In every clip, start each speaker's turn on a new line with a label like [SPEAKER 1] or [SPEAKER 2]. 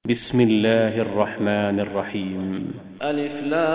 [SPEAKER 1] بسم الله الرحمن الرحيم.
[SPEAKER 2] ألف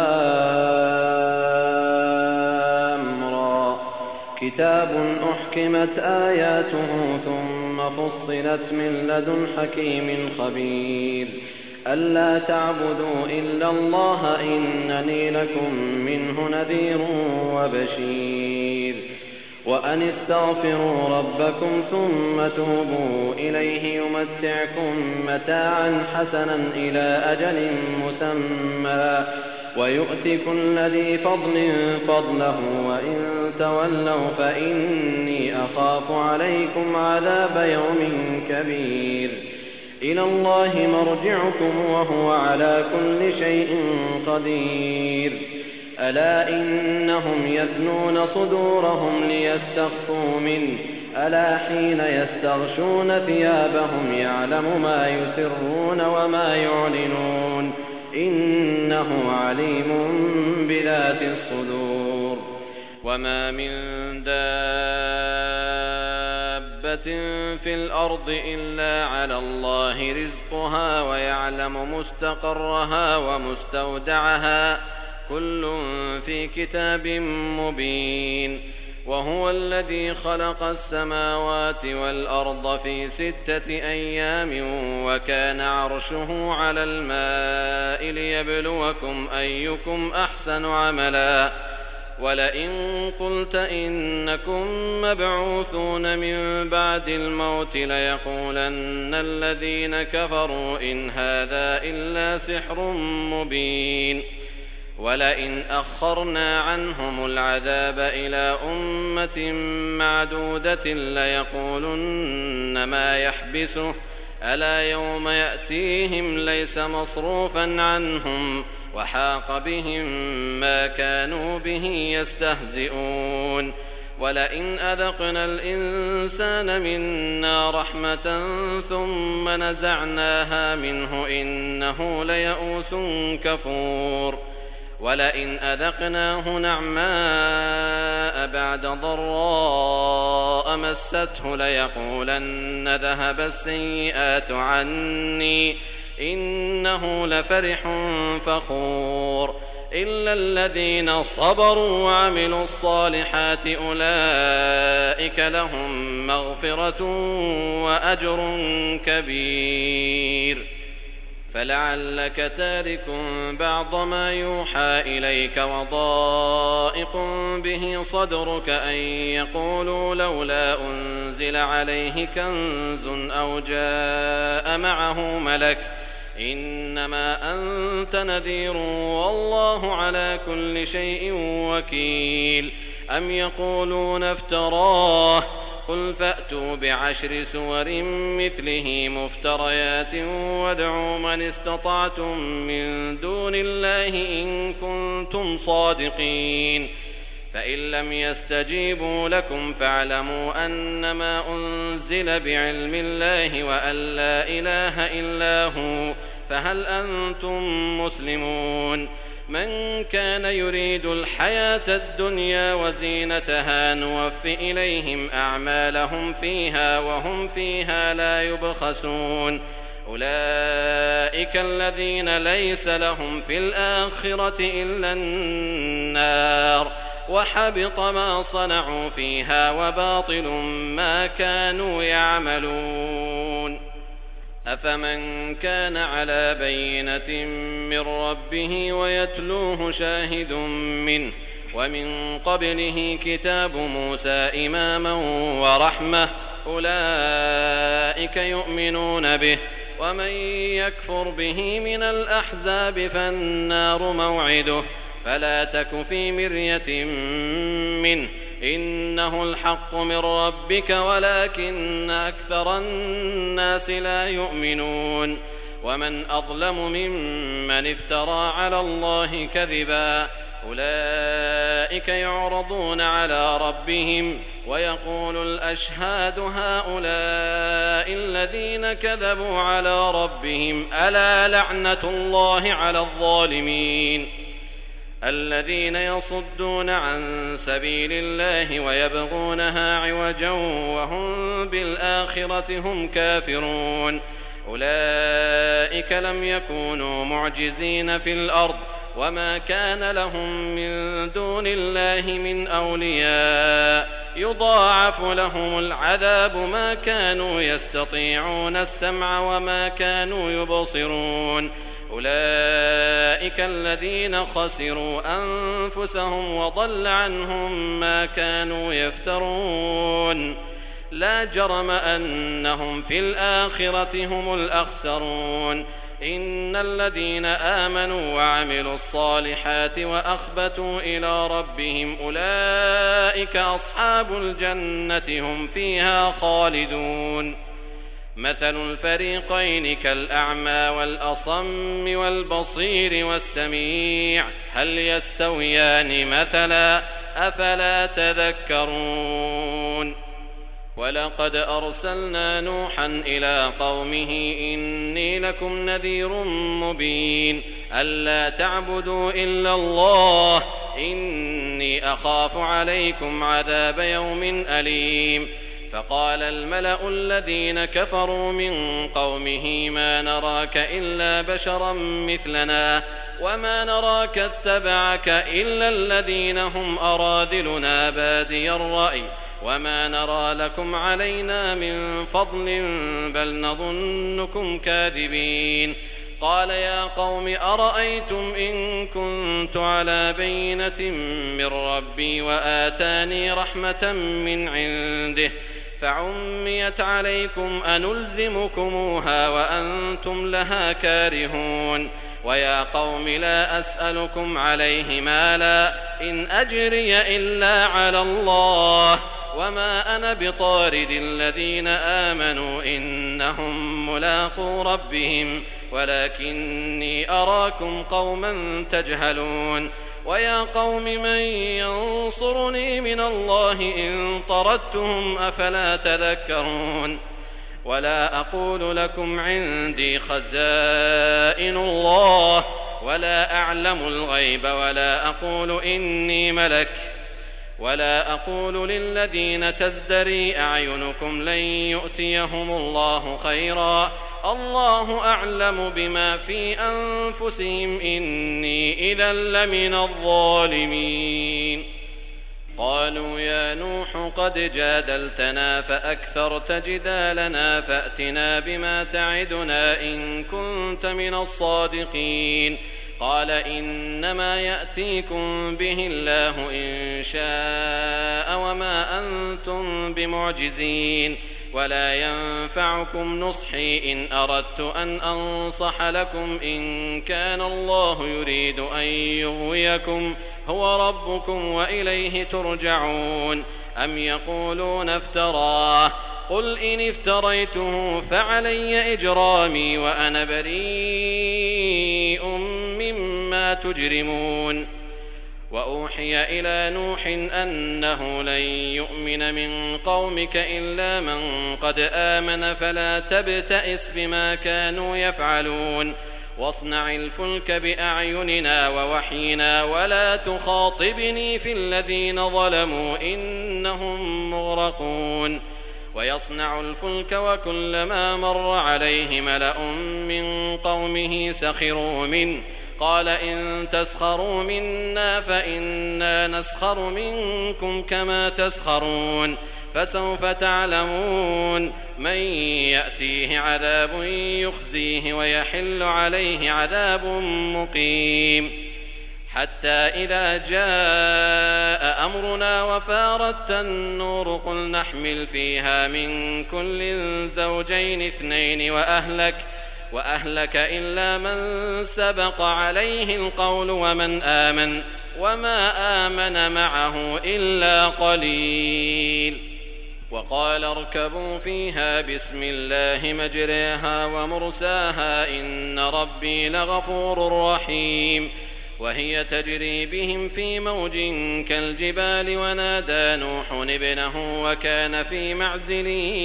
[SPEAKER 2] لام را. كتاب أحكمت آياته ثم فصلت من لدن حكيم خبير. ألا تعبدوا إلا الله إنني لكم منه نذير وبشير. وأن استغفروا ربكم ثم توبوا إليه يمتعكم متاعا حسنا إلى أجل مسمى ويؤت كل ذي فضل فضله وإن تولوا فإني أخاف عليكم عذاب يوم كبير. إلى الله مرجعكم وهو على كل شيء قدير. ألا إنهم يثنون صدورهم ليستخفوا منه ألا حين يستغشون ثيابهم يعلم ما يسرون وما يعلنون إنه عليم بذات الصدور. وما من دابة في الأرض إلا على الله رزقها ويعلم مستقرها ومستودعها كل في كتاب مبين. وهو الذي خلق السماوات والأرض في 6 أيام وكان عرشه على الماء ليبلوكم أيكم أحسن عملا. ولئن قلت إنكم مبعوثون من بعد الموت ليقولن الذين كفروا إن هذا إلا سحر مبين. ولئن أخرنا عنهم العذاب إلى أمة معدودة ليقولن ما يحبسه ألا يوم يأتيهم ليس مصروفا عنهم وحاق بهم ما كانوا به يستهزئون. ولئن أذقنا الإنسان منا رحمة ثم نزعناها منه إنه ليئوس كفور. ولئن أذقناه نعماء بعد ضراء مسته ليقولن ذهب السيئات عني إنه لفرح فخور. إلا الذين صبروا وعملوا الصالحات أولئك لهم مغفرة وأجر كبير. فلعلك تارك بعض ما يوحى إليك وضائق به صدرك أن يقولوا لولا أنزل عليه كنز أو جاء معه ملك إنما أنت نذير والله على كل شيء وكيل. أم يقولون افتراه قل فأتوا ب10 سور مثله مفتريات وادعوا من استطعتم من دون الله إن كنتم صادقين. فإن لم يستجيبوا لكم فاعلموا أنما أنزل بعلم الله وأن لا إله إلا هو فهل أنتم مسلمون. من كان يريد الحياة الدنيا وزينتها نوف إليهم أعمالهم فيها وهم فيها لا يبخسون. أولئك الذين ليس لهم في الآخرة إلا النار وحبط ما صنعوا فيها وباطل ما كانوا يعملون. أفمن كان على بينة من ربه ويتلوه شاهد منه ومن قبله كتاب موسى إماما ورحمة أولئك يؤمنون به. ومن يكفر به من الأحزاب فالنار موعده فلا تك في مرية منه إنه الحق من ربك ولكن أكثر الناس لا يؤمنون. ومن أظلم ممن افترى على الله كذبا أولئك يعرضون على ربهم ويقول الأشهاد هؤلاء الذين كذبوا على ربهم ألا لعنة الله على الظالمين. الذين يصدون عن سبيل الله ويبغونها عوجا وهم بالآخرة هم كافرون. أولئك لم يكونوا معجزين في الأرض وما كان لهم من دون الله من أولياء يضاعف لهم العذاب ما كانوا يستطيعون السمع وما كانوا يبصرون أولئك الذين خسروا أنفسهم وضل عنهم ما كانوا يفترون لا جرم أنهم في الآخرة هم الأخسرون إن الذين آمنوا وعملوا الصالحات وأخبتوا إلى ربهم أولئك أصحاب الجنة هم فيها خالدون مثل الفريقين كالأعمى والأصم والبصير والسميع هل يستويان مثلا أفلا تذكرون ولقد أرسلنا نوحا إلى قومه إني لكم نذير مبين ألا تعبدوا إلا الله إني أخاف عليكم عذاب يوم أليم فقال الملأ الذين كفروا من قومه ما نراك إلا بشرا مثلنا وما نراك اتبعك إلا الذين هم أراذلنا بادي الرأي وما نرى لكم علينا من فضل بل نظنكم كاذبين قال يا قوم أرأيتم إن كنت على بينة من ربي وآتاني رحمة من عنده فعميت عليكم أنلزمكموها وأنتم لها كارهون ويا قوم لا أسألكم عليه مالا إن أجري إلا على الله وما أنا بطارد الذين آمنوا إنهم ملاقو ربهم ولكني أراكم قوما تجهلون ويا قوم من ينصرني من الله إن طردتهم أفلا تذكرون ولا أقول لكم عندي خزائن الله ولا أعلم الغيب ولا أقول إني ملك ولا أقول للذين تزدري أعينكم لن يؤتيهم الله خيرا الله أعلم بما في أنفسهم إني إذا لمن الظالمين قالوا يا نوح قد جادلتنا فأكثرت جدالنا فأتنا بما تعدنا إن كنت من الصادقين قال إنما يأتيكم به الله إن شاء وما أنتم بمعجزين ولا ينفعكم نصحي إن أردت أن أنصح لكم إن كان الله يريد أن يغويكم هو ربكم وإليه ترجعون أم يقولون افتراه قل إن افتريته فعلي إجرامي وأنا بريء مما تجرمون وأوحي إلى نوح أنه لن يؤمن من قومك إلا من قد آمن فلا تبتئس بما كانوا يفعلون واصنع الفلك بأعيننا ووحينا ولا تخاطبني في الذين ظلموا إنهم مغرقون ويصنع الفلك وكلما مر عليه ملأ من قومه سخروا منه قال إن تسخروا منا فإنا نسخر منكم كما تسخرون فسوف تعلمون من يأتيه عذاب يخزيه ويحل عليه عذاب مقيم حتى إذا جاء أمرنا وفارت النور قل نحمل فيها من كل زوجين اثنين وأهلك إلا من سبق عليه القول ومن آمن وما آمن معه إلا قليل وقال اركبوا فيها بسم الله مجريها ومرساها إن ربي لغفور رحيم وهي تجري بهم في موج كالجبال ونادى نوح ابنه وكان في معزل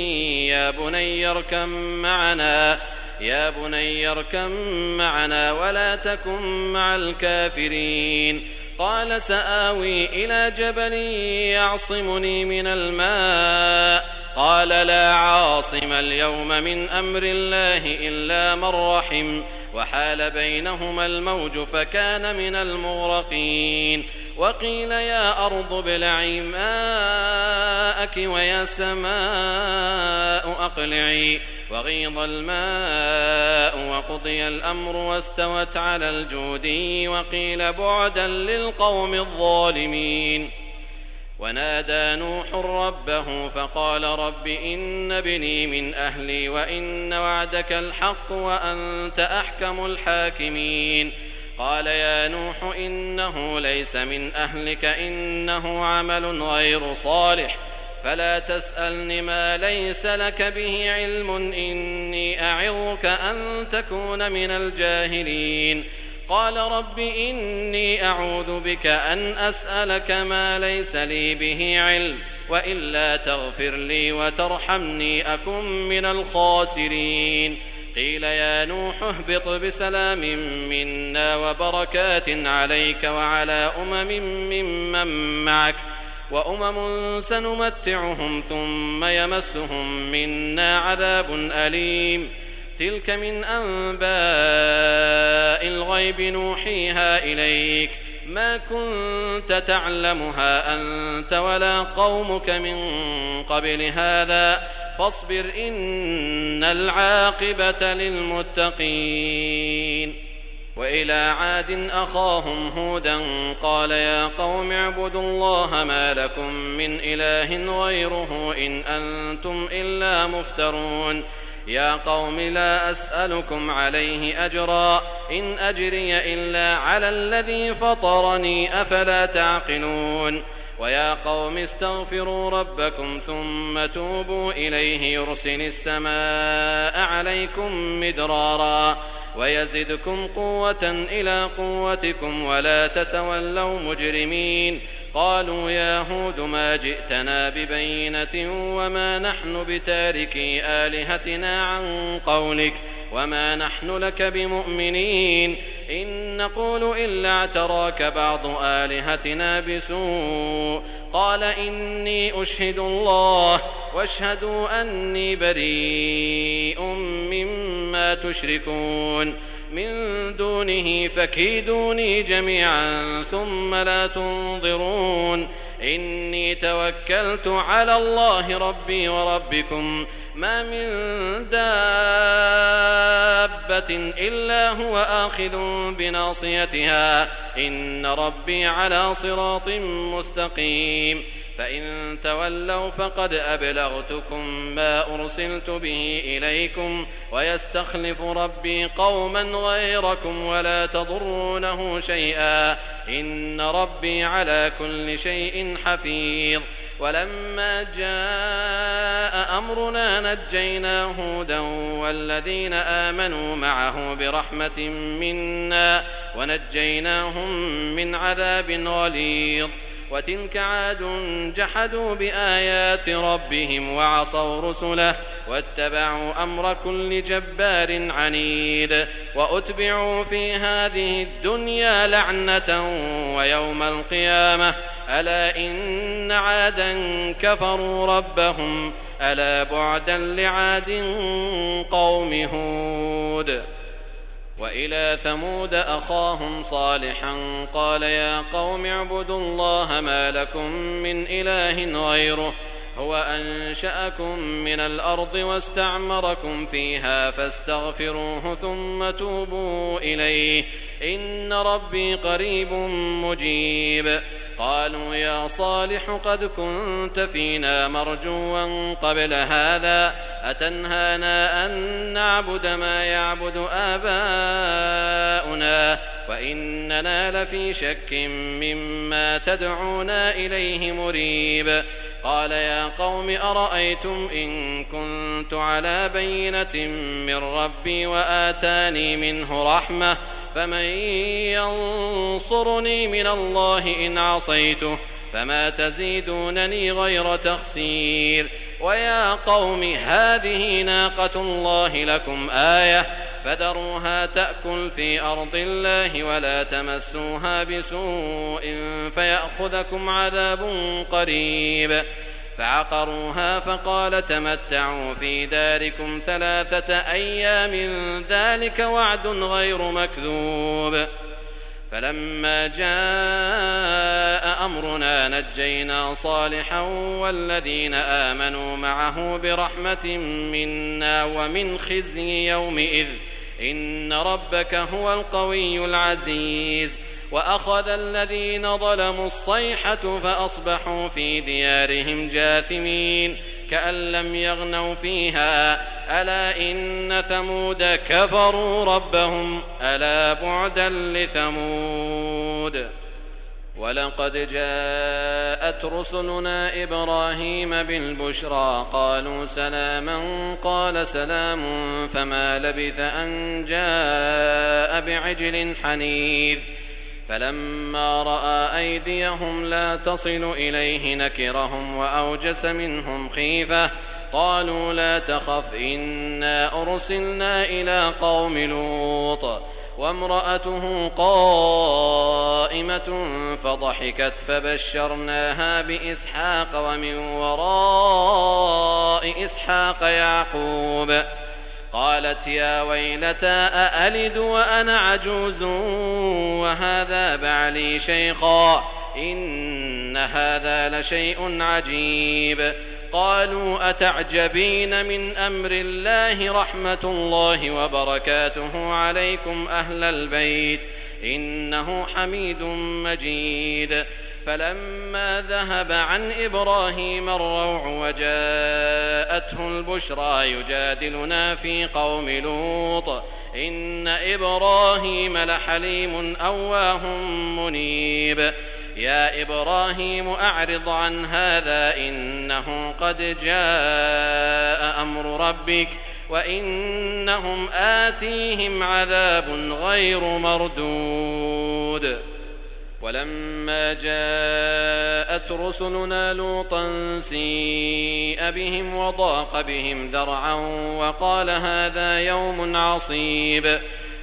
[SPEAKER 2] يا بني اركم معنا ولا تكن مع الكافرين قال سآوي إلى جبل يعصمني من الماء قال لا عاصم اليوم من أمر الله إلا من رحم وحال بينهما الموج فكان من المغرقين وقيل يا أرض ابلعي ماءك ويا سماء أقلعي وغيض الماء وقضي الأمر واستوت على الجودي وقيل بعدا للقوم الظالمين ونادى نوح ربه فقال رب إن ابني من أهلي وإن وعدك الحق وأنت أحكم الحاكمين قال يا نوح إنه ليس من أهلك إنه عمل غير صالح فلا تسألن ما ليس لك به علم إني أعظك أن تكون من الجاهلين قال رب إني أعوذ بك أن أسألك ما ليس لي به علم وإلا تغفر لي وترحمني أكن من الخاسرين قيل يا نوح اهبط بسلام منا وبركات عليك وعلى ممن معك وأمم سنمتعهم ثم يمسهم منا عذاب أليم تلك من أنباء الغيب نوحيها إليك ما كنت تعلمها أنت ولا قومك من قبل هذا فاصبر إن العاقبة للمتقين وإلى عاد أخاهم هودا قال يا قوم اعبدوا الله ما لكم من إله غيره إن أنتم إلا مفترون يا قوم لا أسألكم عليه أجرا إن أجري إلا على الذي فطرني أفلا تعقلون ويا قوم استغفروا ربكم ثم توبوا إليه يرسل السماء عليكم مدرارا ويزدكم قوة إلى قوتكم ولا تتولوا مجرمين قالوا يا هود ما جئتنا ببينة وما نحن بتاركي آلهتنا عن قولك وما نحن لك بمؤمنين إن نقول إلا اعتراك بعض آلهتنا بسوء قال إني أشهد الله واشهدوا أني بريء مما تشركون من دونه فكيدوني جميعا ثم لا تنظرون إني توكلت على الله ربي وربكم ما من دابة إلا هو آخذ بناصيتها إن ربي على صراط مستقيم فإن تولوا فقد أبلغتكم ما أرسلت به إليكم ويستخلف ربي قوما غيركم ولا تضرونه شيئا إن ربي على كل شيء حفيظ ولما جاء أمرنا نجينا هودا والذين آمنوا معه برحمة منا ونجيناهم من عذاب غليظ وتلك عاد جحدوا بآيات ربهم وعصوا رسله واتبعوا أمر كل جبار عنيد وأتبعوا في هذه الدنيا لعنة ويوم القيامة ألا إن عادا كفروا ربهم ألا بعدا لعاد قوم هود وإلى ثمود أخاهم صالحا قال يا قوم اعبدوا الله ما لكم من إله غيره هو أنشأكم من الأرض واستعمركم فيها فاستغفروه ثم توبوا إليه إن ربي قريب مجيب قالوا يا صالح قد كنت فينا مرجوا قبل هذا أتنهانا أن نعبد ما يعبد آباؤنا وإننا لفي شك مما تدعونا إليه مريب قال يا قوم أرأيتم إن كنت على بينة من ربي وآتاني منه رحمة فمن ينصرني من الله إن عصيته فما تزيدونني غير تخسير ويا قوم هذه ناقة الله لكم آية فذروها تأكل في أرض الله ولا تمسوها بسوء فيأخذكم عذاب قريب فعقروها فقال تمتعوا في داركم 3 أيام ذلك وعد غير مكذوب. فلما جاء أمرنا نجينا صالحا والذين آمنوا معه برحمة منا ومن خزي يومئذ إن ربك هو القوي العزيز. وأخذ الذين ظلموا الصيحة فأصبحوا في ديارهم جاثمين كأن لم يغنوا فيها ألا إن ثمود كفروا ربهم ألا بعدا لثمود. ولقد جاءت رسلنا إبراهيم بالبشرى قالوا سلاما قال سلام فما لبث أن جاء بعجل حنيذ. فلما رأى أيديهم لا تصل إليه نكرهم وأوجس منهم خيفة قالوا لا تخف إنا أرسلنا إلى قوم لوط وامرأته قائمة فضحكت فبشرناها بإسحاق ومن وراء إسحاق يعقوب قالت يا ويلتى أألد وأنا عجوز وهذا بعلي شيخا إن هذا لشيء عجيب. قالوا أتعجبين من أمر الله رحمة الله وبركاته عليكم أهل البيت إنه حميد مجيد. فلما ذهب عن إبراهيم الروع وجاءته البشرى يجادلنا في قوم لوط إن إبراهيم لحليم أواه منيب. يا إبراهيم أعرض عن هذا إنه قد جاء أمر ربك وإنهم آتيهم عذاب غير مردود. ولما جاءت رسلنا لوطا سيء بهم وضاق بهم ذرعا وقال هذا يوم عصيب.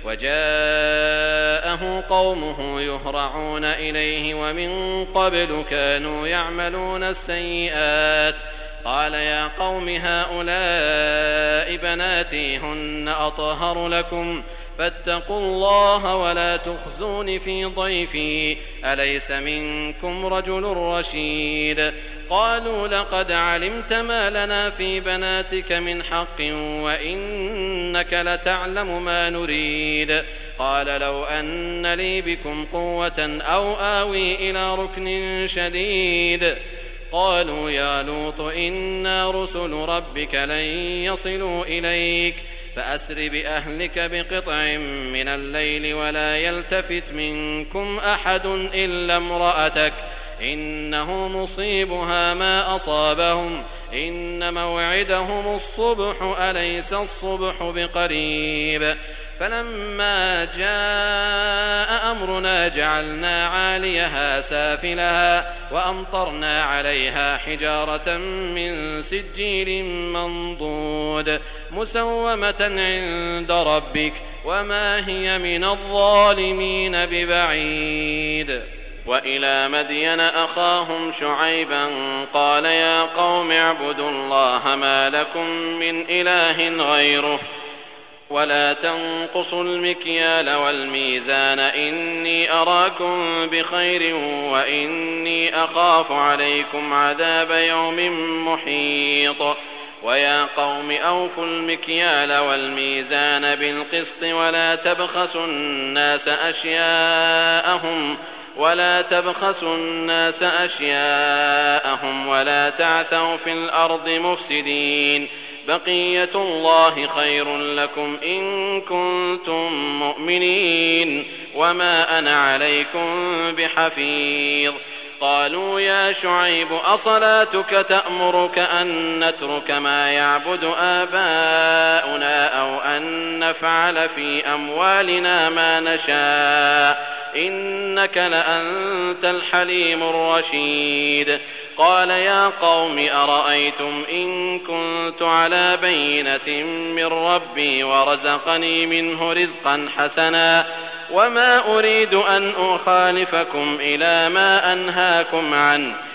[SPEAKER 2] وجاءه قومه يهرعون إليه ومن قبل كانوا يعملون السيئات قال يا قوم هؤلاء بناتي هن أطهر لكم فاتقوا الله ولا تخزون في ضيفي أليس منكم رجل رشيد. قالوا لقد علمت ما لنا في بناتك من حق وإنك لتعلم ما نريد. قال لو أن لي بكم قوة أو آوي إلى ركن شديد. قالوا يا لوط إنا رسل ربك لن يصلوا إليك فأسر بأهلك بقطع من الليل ولا يلتفت منكم أحد إلا امرأتك إنه مصيبها ما أصابهم إن موعدهم الصبح أليس الصبح بقريب. فلما جاء أمرنا جعلنا عاليها سافلها وأمطرنا عليها حجارة من سجيل منضود مسومة عند ربك وما هي من الظالمين ببعيد. وإلى مدين أخاهم شعيبا قال يا قوم اعبدوا الله ما لكم من إله غيره ولا تنقصوا المكيال والميزان إني أراكم بخير وإني أخاف عليكم عذاب يوم محيط. ويا قوم أوفوا المكيال والميزان بالقسط ولا تبخسوا الناس أشياءهم ولا تعثوا في الأرض مفسدين. بقية الله خير لكم إن كنتم مؤمنين وما أنا عليكم بحفيظ. قالوا يا شعيب أصلاتك تأمرك أن نترك ما يعبد آباؤنا أو أن نفعل في أموالنا ما نشاء إنك لأنت الحليم الرشيد. قال يا قوم أرأيتم إن كنت على بينة من ربي ورزقني منه رزقا حسنا وما أريد أن أخالفكم إلى ما أنهاكم عنه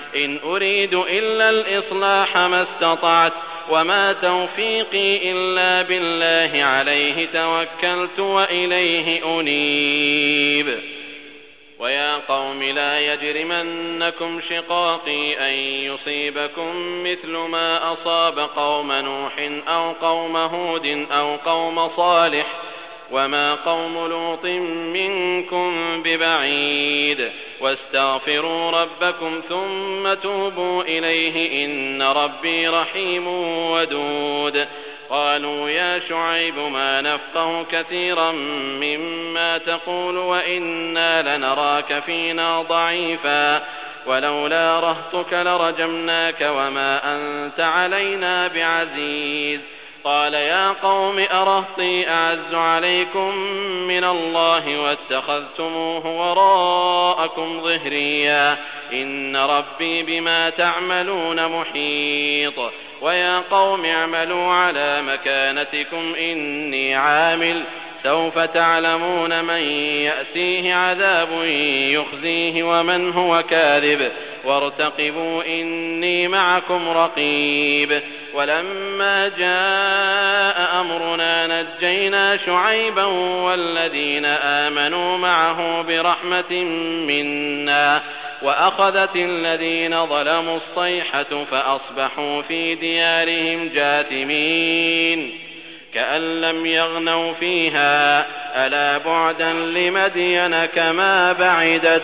[SPEAKER 2] إن أريد إلا الإصلاح ما استطعت وما توفيقي إلا بالله عليه توكلت وإليه أنيب ويا قوم لا يجرمنكم شقاقي أن يصيبكم مثل ما أصاب قوم نوح أو قوم هود أو قوم صالح وما قوم لوط منكم ببعيد واستغفروا ربكم ثم توبوا إليه إن ربي رحيم ودود قالوا يا شعيب ما نفقه كثيرا مما تقول وإنا لنراك فينا ضعيفا ولولا رهطك لرجمناك وما أنت علينا بعزيز قال يا قوم أرهطي أعز عليكم من الله واتخذتموه وراءكم ظهريا إن ربي بما تعملون محيط ويا قوم اعملوا على مكانتكم إني عامل سوف تعلمون من يأتيه عذاب يخزيه ومن هو كاذب وارتقبوا إني معكم رقيب ولما جاء أمرنا نجينا شعيبا والذين آمنوا معه برحمة منا وأخذت الذين ظلموا الصيحة فأصبحوا في ديارهم جاثمين كأن لم يغنوا فيها ألا بعدا لمدين كما بعدت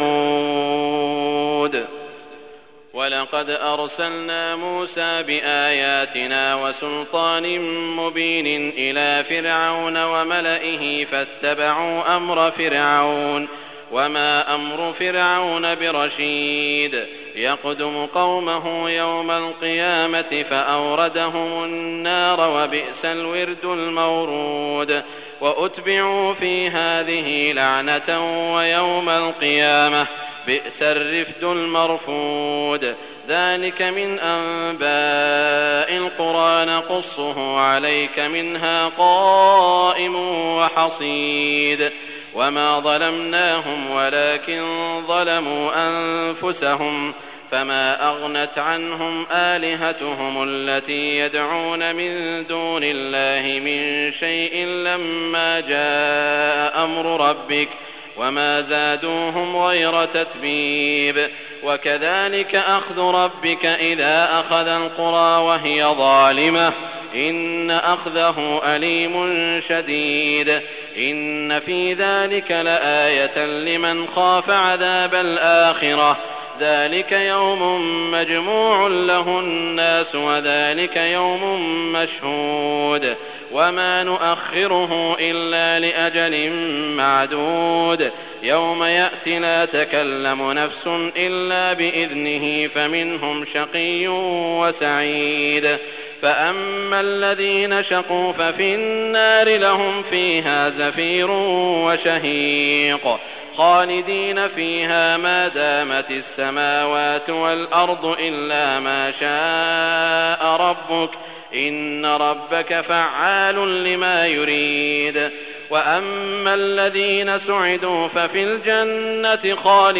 [SPEAKER 2] ثمود ولقد أرسلنا موسى بآياتنا وسلطان مبين إلى فرعون وملئه فاتبعوا أمر فرعون وما أمر فرعون برشيد يقدم قومه يوم القيامة فأوردهم النار وبئس الورد المورود وأتبعوا في هذه لعنة ويوم القيامة بئس الرفد المرفود ذلك من أنباء القرى نقصه عليك منها قائم وحصيد وما ظلمناهم ولكن ظلموا أنفسهم فما أغنت عنهم آلهتهم التي يدعون من دون الله من شيء لما جاء أمر ربك وما زادوهم غير تتبيب وكذلك أخذ ربك إذا أخذ القرى وهي ظالمة إن أخذه أليم شديد إن في ذلك لآية لمن خاف عذاب الآخرة ذلك يوم مجموع له الناس وذلك يوم مشهود وما نؤخره إلا لأجل معدود يوم يأتي لا تكلم نفس إلا بإذنه فمنهم شقي وسعيد فأما الذين شقوا ففي النار لهم فيها زفير وشهيق خالدين فيها ما دامت السماوات والأرض إلا ما شاء ربك إن ربك فعال لما يريد وأما الذين سعدوا ففي الجنة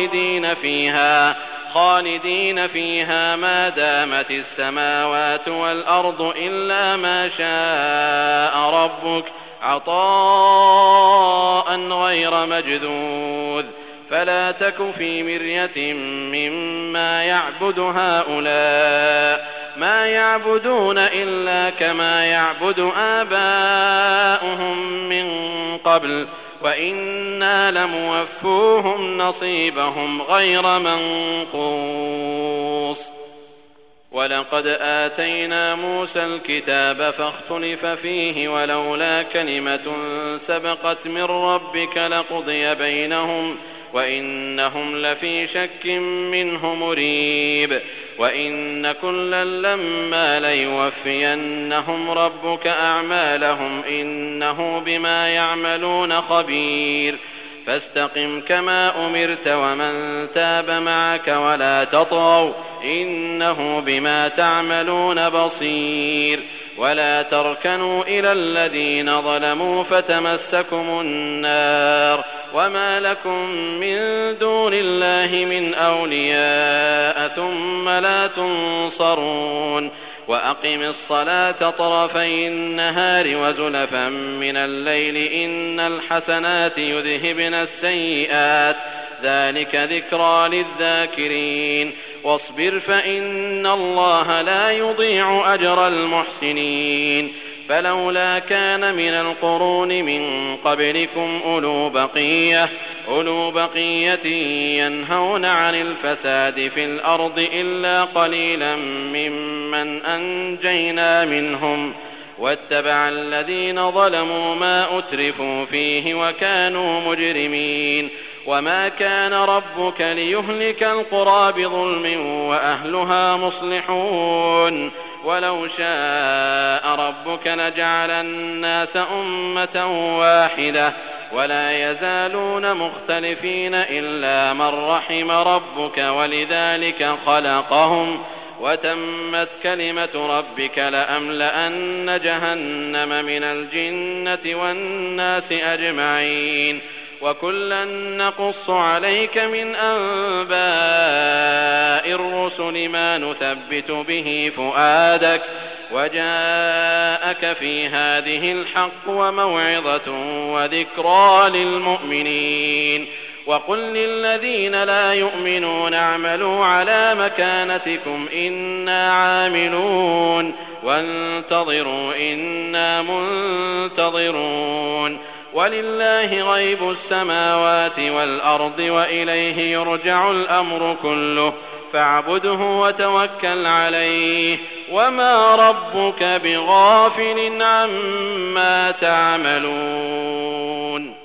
[SPEAKER 2] خالدين فيها ما دامت السماوات والأرض إلا ما شاء ربك عطاء غير مجذوذ فلا تك في مرية مما يعبد هؤلاء ما يعبدون إلا كما يعبد آباؤهم من قبل وإنا لموفوهم نصيبهم غير منقوص ولقد آتينا موسى الكتاب فاختلف فيه ولولا كلمة سبقت من ربك لقضي بينهم وإنهم لفي شك منه مريب وإن كلا لما ليوفينهم ربك أعمالهم إنه بما يعملون خبير فاستقم كما أمرت ومن تاب معك ولا تطغوا إنه بما تعملون بصير ولا تركنوا إلى الذين ظلموا فتمسكم النار وما لكم من دون الله من أولياء ثم لا تنصرون وأقم الصلاة طرفي النهار وزلفا من الليل إن الحسنات يذهبن السيئات ذلك ذكرى للذاكرين واصبر فإن الله لا يضيع أجر المحسنين فلولا كان من القرون من قبلكم أولو بقية ينهون عن الفساد في الأرض إلا قليلا ممن أنجينا منهم واتبع الذين ظلموا ما أترفوا فيه وكانوا مجرمين وما كان ربك ليهلك القرى بظلم وأهلها مصلحون ولو شاء ربك لجعل الناس أمة واحدة ولا يزالون مختلفين إلا من رحم ربك ولذلك خلقهم وتمت كلمة ربك لأملأن جهنم من الجنة والناس أجمعين وكلا نقص عليك من أنباء الرسل ما نثبت به فؤادك وجاءك في هذه الحق وموعظة وذكرى للمؤمنين وقل للذين لا يؤمنون اعملوا على مكانتكم إنا عاملون وانتظروا إنا منتظرون ولله غيب السماوات والأرض وإليه يرجع الأمر كله فاعبده وتوكل عليه وما ربك بغافل عما تعملون